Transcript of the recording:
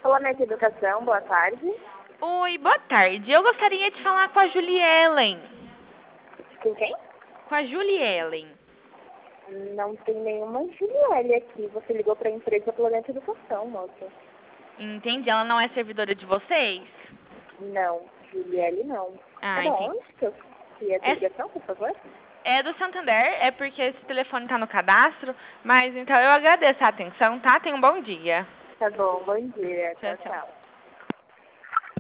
Planeta Educação, boa tarde. Oi, boa tarde. Eu gostaria de falar com a Julie Ellen. Com quem? Com a Julie Ellen. Não tem nenhuma Juliele aqui. Você ligou para a empresa Planeta Educação, moça. Entendi. Ela não é servidora de vocês? Não, Juliele não. É Ah, da entendi. onde que é essa ligação, por favor? É do Santander, é porque esse telefone tá no cadastro, mas então eu agradeço a atenção, tá? Tenha um bom dia. Tá bom, bom dia. Tchau, Tchau, tchau. tchau.